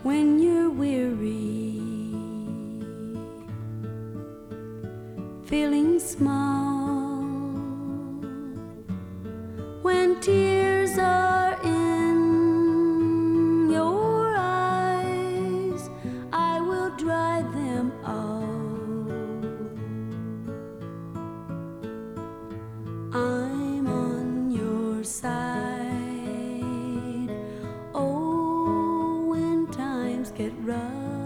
when you're weary, feeling small, when tears are in your eyes, I will dry them all. I'm on your side. Oh, when times get rough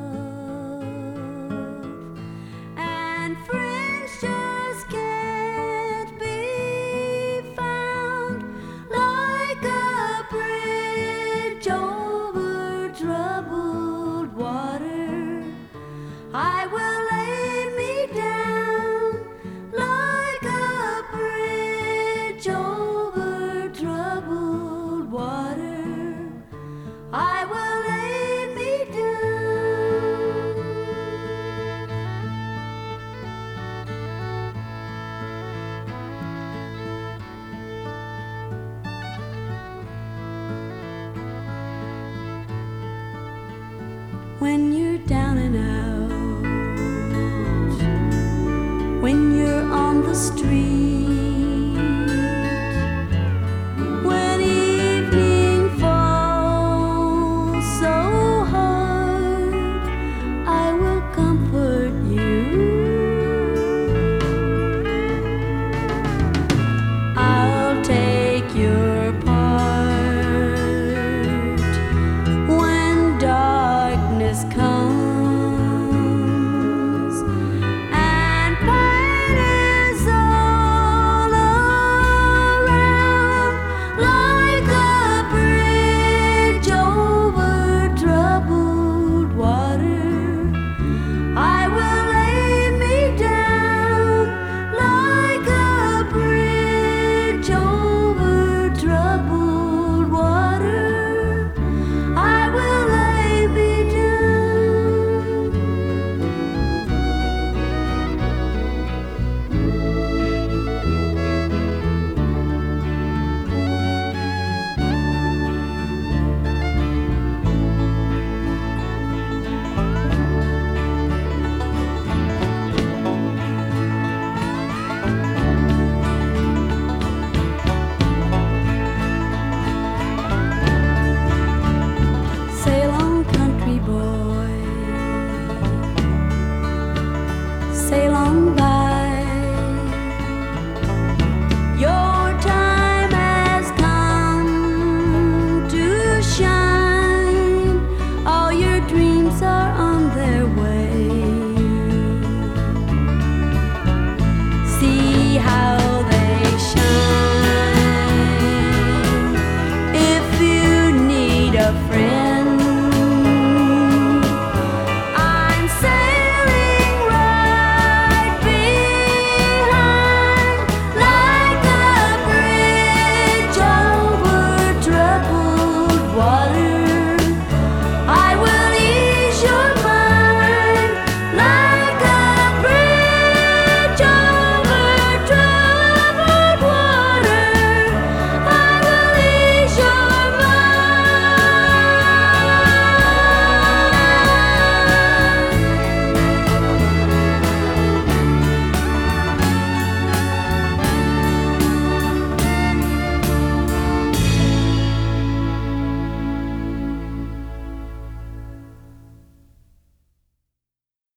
and friends just can't be found, like a bridge over troubled water, I will lay me down like a bridge over troubled water. I will lay me down. When you're down and out, when you're on the street,